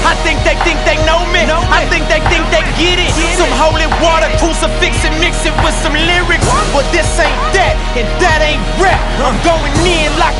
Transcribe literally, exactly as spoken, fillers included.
I think they think they know me. I think they think they get it. Some holy water, crucifix and mix it with some lyrics. But this ain't that, and that ain't rap. I'm going in like